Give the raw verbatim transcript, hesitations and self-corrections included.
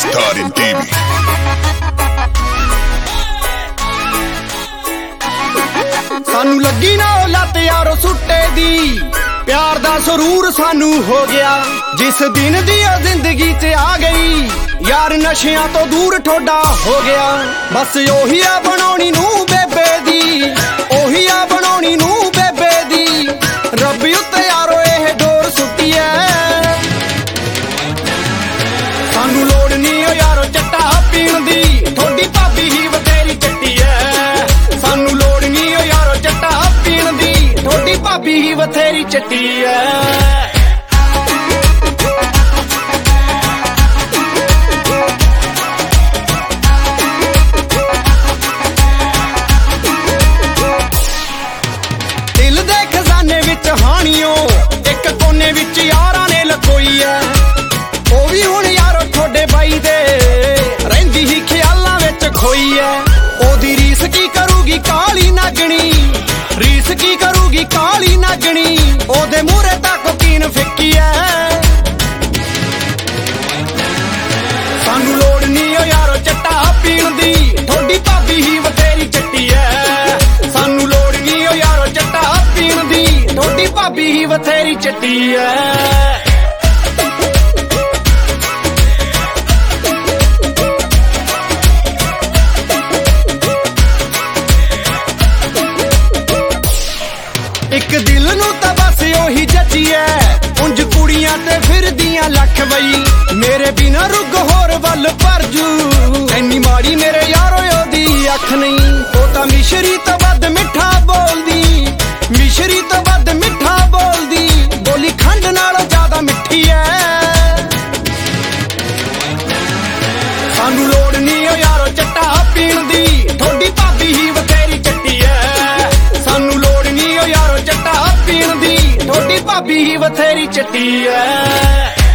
starring T V। सानू लगी ना लत यारो सुट्टे दी, प्यार दा सुरूर सानू हो गया जिस दिन दी जिंदगी च आ गई। यार नशियां तो दूर ठोडा हो गया, बस ओही आ बनानी नू बेबे दी, ओही आ बनानी नू बेबे दी। रब्बी उत्ते यारो एह डोर सुट्टी है, सानू लोड़ नहीं ओ यारो चट्टा पीण दी, थोड़ी भाभी ही बतेरी चट्टी है। सानू लोड़ नहीं ओ यारो चट्टा पीण दी, थोड़ी भाभी ही बतेरी चट्टी है। दिल दे खजाने विच हानियो एक कोने विच यारां ने लकोई है, ओ भी हुण यारो थोड़े बाई दे रहिंदी ही ख्यालां विच खोई है। ओदी रीस की करूगी काली नागणी, रीस की करूगी काली नागणी, ओदे मूहरे तक कीन फिक्की है। सानू लोड़ नहीं ओ यारो चट्टा पीण दी, थोड़ी भाभी ही बतेरी चट्टी है। सानू लोड़ नहीं ओ यारो चट्टा पीण दी, थोड़ी भाभी ही बतेरी चट्टी है। एक दिल नू तां बस ओही जची है, उंज कुड़ियां ते फिरदियां लख बई, मेरे बिना रुग होर वल भरजू। ऐनी माड़ी मेरे यारो ओदी अख नहीं, ओ तां मिश्री तो वध मिठा बोलदी, मिश्री तो वध मिठा बोलदी, बोली खंड नालों ज्यादा मिठी है। सानू लोड़ नहीं ओ यारो चट्टा पीण दी, थोड़ी भाभी ही बतेरी चट्टी है। सानू लोड़ नहीं ओ यारो चट्टा पीण दी, थोड़ी भाभी ही बतेरी चट्टी है।